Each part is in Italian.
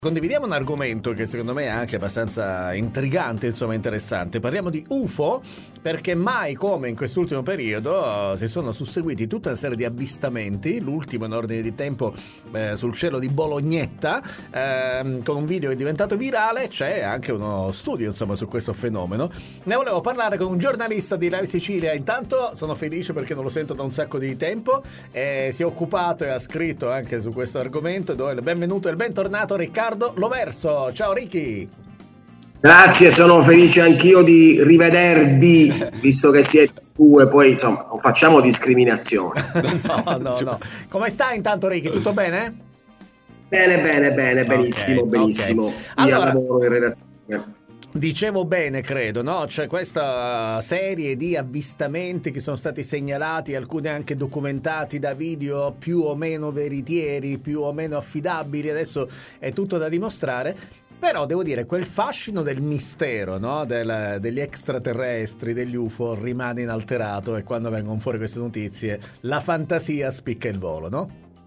Condividiamo un argomento che secondo me è anche abbastanza intrigante, insomma interessante. Parliamo di UFO perché mai come in quest'ultimo periodo si sono susseguiti tutta una serie di avvistamenti, l'ultimo in ordine di tempo sul cielo di Bolognetta, con un video che è diventato virale. C'è anche uno studio insomma su questo fenomeno. Ne volevo parlare con un giornalista di Live Sicilia. Intanto sono felice perché non lo sento da un sacco di tempo, si è occupato e ha scritto anche su questo argomento. Do il benvenuto e il bentornato Riccardo Loverso. Ciao Ricky. Grazie, sono felice anch'io di rivedervi, visto che siete due, poi insomma non facciamo discriminazione. No. Come stai intanto Ricky? Tutto bene? Bene, benissimo. Okay. Allora, lavoro in redazione. Dicevo bene, credo, no? C'è questa serie di avvistamenti che sono stati segnalati, alcuni anche documentati da video più o meno veritieri, più o meno affidabili, adesso è tutto da dimostrare. Però devo dire, quel fascino del mistero, no? Degli extraterrestri, degli UFO rimane inalterato, e quando vengono fuori queste notizie la fantasia spicca il volo, no?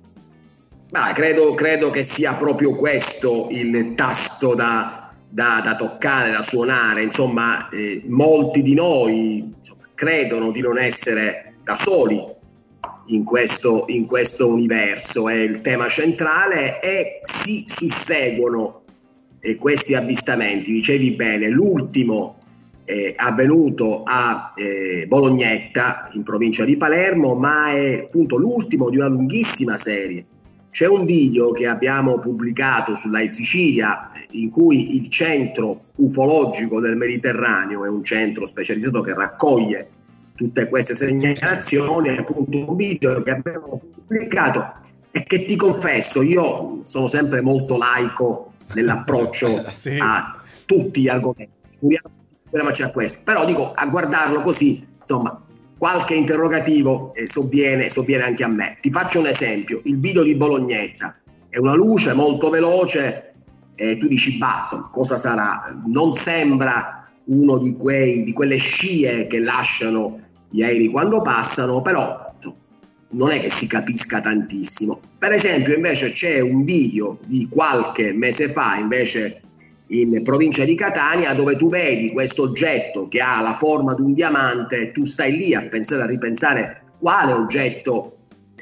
Ma credo che sia proprio questo il tasto da toccare, da suonare. Insomma, molti di noi credono di non essere da soli in questo universo. È il tema centrale e si susseguono questi avvistamenti. Dicevi bene, l'ultimo è avvenuto a Bolognetta, in provincia di Palermo, ma è appunto l'ultimo di una lunghissima serie. C'è un video che abbiamo pubblicato su Live Sicilia in cui il centro ufologico del Mediterraneo, è un centro specializzato che raccoglie tutte queste segnalazioni, è appunto un video che abbiamo pubblicato e che, ti confesso, io sono sempre molto laico nell'approccio sì, a tutti gli argomenti, figuriamoci a questo, però dico, a guardarlo così, insomma, qualche interrogativo sovviene anche a me. Ti faccio un esempio: il video di Bolognetta è una luce molto veloce e tu dici, insomma, cosa sarà? Non sembra uno di quelle scie che lasciano gli aerei quando passano, però insomma, non è che si capisca tantissimo. Per esempio invece c'è un video di qualche mese fa invece in provincia di Catania, dove tu vedi questo oggetto che ha la forma di un diamante e tu stai lì a pensare, a ripensare quale oggetto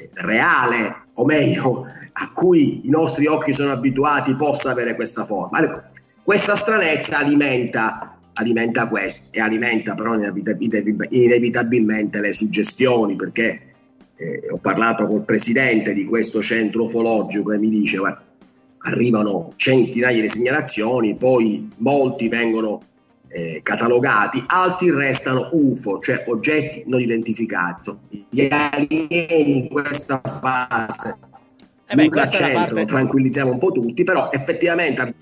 reale, o meglio a cui i nostri occhi sono abituati, possa avere questa forma. Allora, questa stranezza alimenta questo, e alimenta però inevitabilmente le suggestioni, perché ho parlato col presidente di questo centro ufologico e mi dice, guarda, arrivano centinaia di segnalazioni, poi molti vengono catalogati, altri restano UFO, cioè oggetti non identificati. Gli alieni in questa fase lo tranquillizziamo un po' tutti, però effettivamente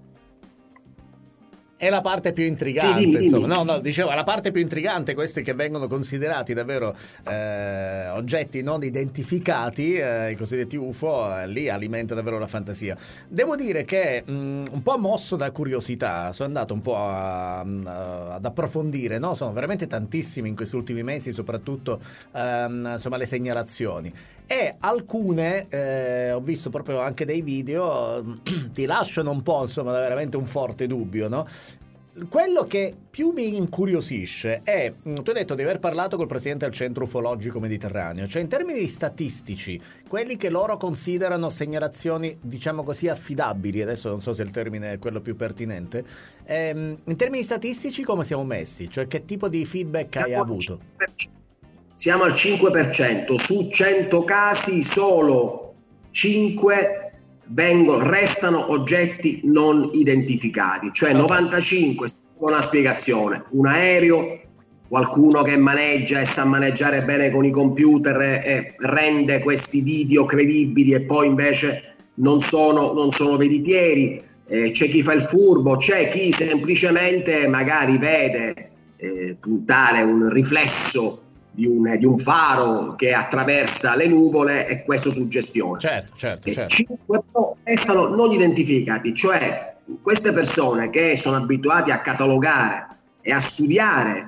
è la parte più intrigante, sì, dimmi. Insomma. No, dicevo, la parte più intrigante, questi che vengono considerati davvero oggetti non identificati, i cosiddetti UFO, lì alimenta davvero la fantasia. Devo dire che un po' mosso da curiosità, sono andato un po' ad approfondire, no? Sono veramente tantissimi in questi ultimi mesi, soprattutto insomma le segnalazioni. E alcune, ho visto proprio anche dei video, ti lasciano un po', insomma, veramente un forte dubbio, no? Quello che più mi incuriosisce è, tu hai detto di aver parlato col presidente del centro ufologico mediterraneo, cioè in termini statistici, quelli che loro considerano segnalazioni, diciamo così, affidabili, adesso non so se il termine è quello più pertinente, in termini statistici come siamo messi? Cioè che tipo di feedback hai avuto? Siamo al 5%, su 100 casi solo 5 restano oggetti non identificati, cioè 95 con una spiegazione, un aereo, qualcuno che maneggia e sa maneggiare bene con i computer e rende questi video credibili, e poi invece non sono veritieri. C'è chi fa il furbo, c'è chi semplicemente magari vede puntare un riflesso di un faro che attraversa le nuvole, e questo suggestione. Certo. 5 però restano non identificati, cioè queste persone che sono abituate a catalogare e a studiare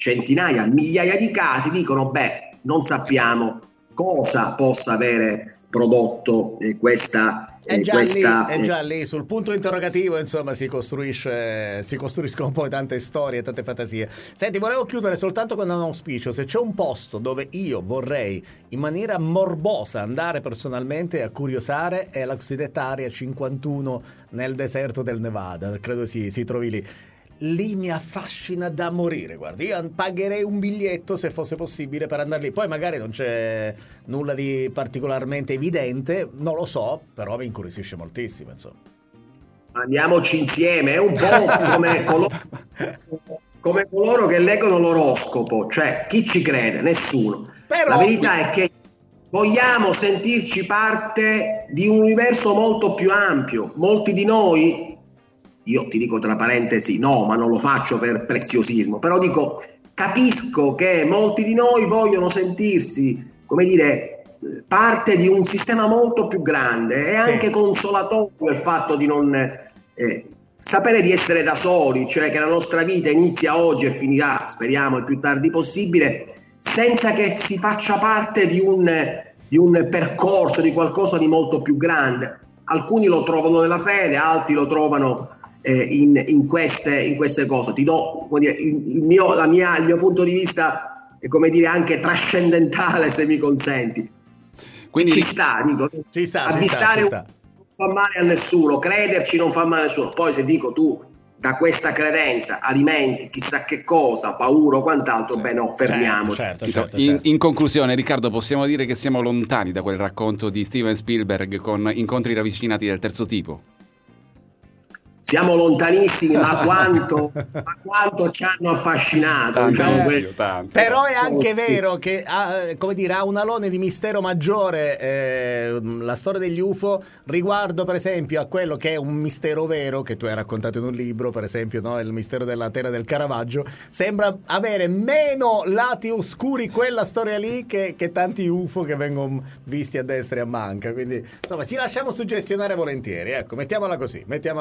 centinaia, migliaia di casi dicono, non sappiamo cosa possa avere prodotto questa... È già lì, sul punto interrogativo, insomma, si costruiscono poi tante storie, tante fantasie. Senti, volevo chiudere soltanto con un auspicio. Se c'è un posto dove io vorrei in maniera morbosa andare personalmente a curiosare, è la cosiddetta Area 51 nel deserto del Nevada, credo si trovi lì. Lì mi affascina da morire, guarda, io pagherei un biglietto se fosse possibile per andare lì. Poi magari non c'è nulla di particolarmente evidente, non lo so, però mi incuriosisce moltissimo, insomma. Andiamoci insieme, è un po' come coloro che leggono l'oroscopo, cioè chi ci crede? Nessuno. Però... La verità è che vogliamo sentirci parte di un universo molto più ampio. Molti di noi, io ti dico tra parentesi, no, ma non lo faccio per preziosismo, però dico, capisco che molti di noi vogliono sentirsi, come dire, parte di un sistema molto più grande. È anche consolatorio il fatto di non sapere di essere da soli, cioè che la nostra vita inizia oggi e finirà, speriamo, il più tardi possibile, senza che si faccia parte di un percorso, di qualcosa di molto più grande. Alcuni lo trovano nella fede, altri lo trovano in queste cose. Ti do, come dire, il mio punto di vista, come dire, anche trascendentale, se mi consenti. Quindi ci sta. Avvistare non fa male a nessuno, crederci non fa male a nessuno. Poi se dico tu da questa credenza alimenti chissà che cosa, paura o quant'altro, beh no, fermiamoci. Certo. In conclusione, Riccardo, possiamo dire che siamo lontani da quel racconto di Steven Spielberg con incontri ravvicinati del terzo tipo? Siamo lontanissimi, ma quanto ci hanno affascinato. Tanto. Però è anche vero che come dire, ha un alone di mistero maggiore la storia degli UFO riguardo per esempio a quello che è un mistero vero che tu hai raccontato in un libro, per esempio, no? Il mistero della terra del Caravaggio. Sembra avere meno lati oscuri quella storia lì che tanti UFO che vengono visti a destra e a manca. Quindi insomma ci lasciamo suggestionare volentieri, ecco, mettiamola così.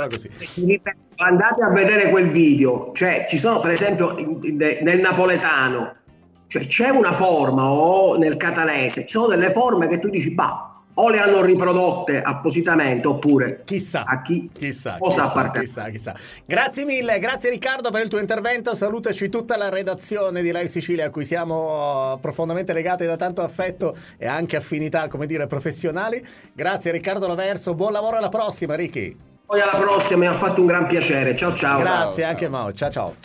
Andate a vedere quel video, cioè ci sono per esempio nel napoletano, cioè c'è una forma, o nel catanese ci sono delle forme che tu dici bah, o le hanno riprodotte appositamente oppure chissà a chi chissà. Grazie mille, grazie Riccardo per il tuo intervento, salutaci tutta la redazione di Live Sicilia a cui siamo profondamente legati da tanto affetto e anche affinità, come dire, professionali. Grazie Riccardo Laverso, buon lavoro, alla prossima Ricky. Poi alla prossima, mi ha fatto un gran piacere. Ciao. Grazie anche Mao, ciao.